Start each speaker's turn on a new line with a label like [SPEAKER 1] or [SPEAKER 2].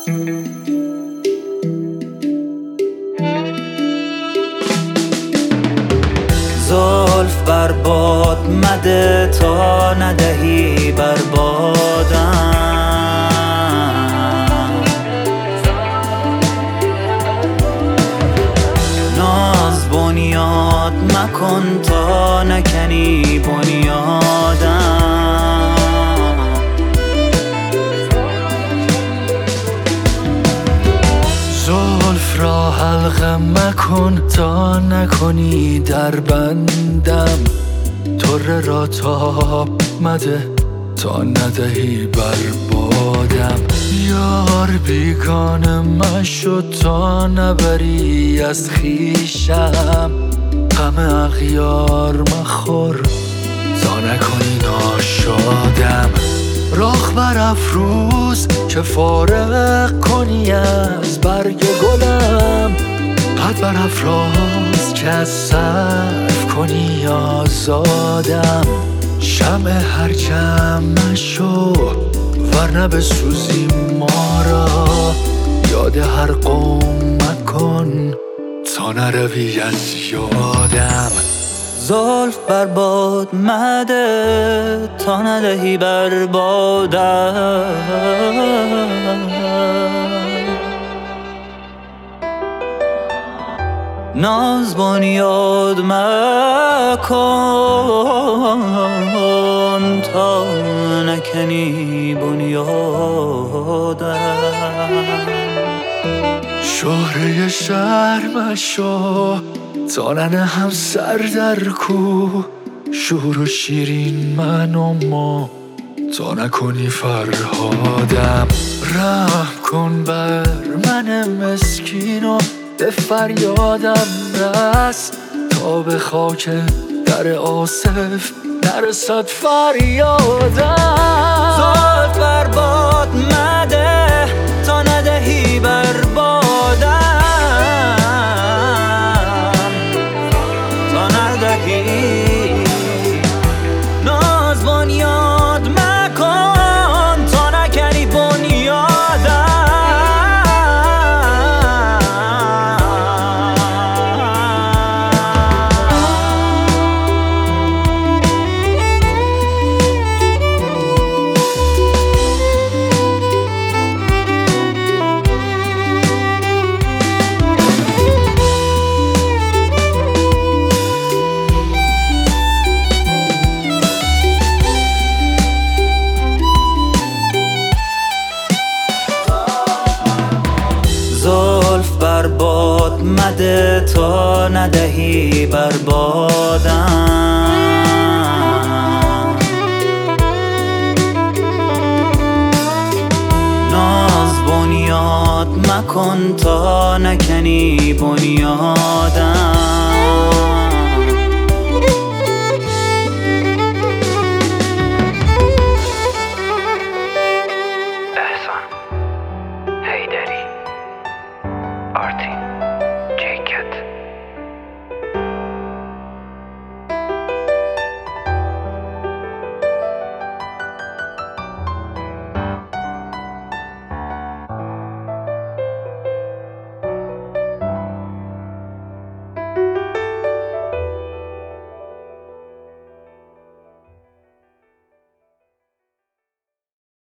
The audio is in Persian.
[SPEAKER 1] زلف بر باد مده تا ندهی بر بادم، ناز بنیاد مکن تا نکنی بنیادم.
[SPEAKER 2] زلف را حلقه مکن تا نکنی در بندم، طره را تاب مده تا ندهی بر بادم. یار بیگانه مشو تا نبری از خویشم، غم اغیار مخور تا نکنی ناشادم. رخ برافروز که فارغ کنی از برگ گلم، قد برافراز که از صرف کنی آزادم. شمع هر جمع مشو ورنه بسوزی ما را، یاد هر قوم مکن تا نروی از یادم.
[SPEAKER 1] زلف بر باد مده تا ندهی بر بادم، ناز بنیاد مکن تا نکنی بنیادم.
[SPEAKER 2] شهره شهر مشو تا ننهم سر در کو، شور و شیرین من و ما تا نکنی فرهادم. رحم کن بر من مسکین و به فریادم رس، تا به خاک در آصف نرسد فریادم.
[SPEAKER 1] زلف بر باد مده تا ندهی بر بادم، تا ندهی. ناز بنیاد مکن تا نکنی بنیادم. زلف بر باد مده تا ندهی بر بادم، ناز بنیاد مکن تا نکنی بنیادم.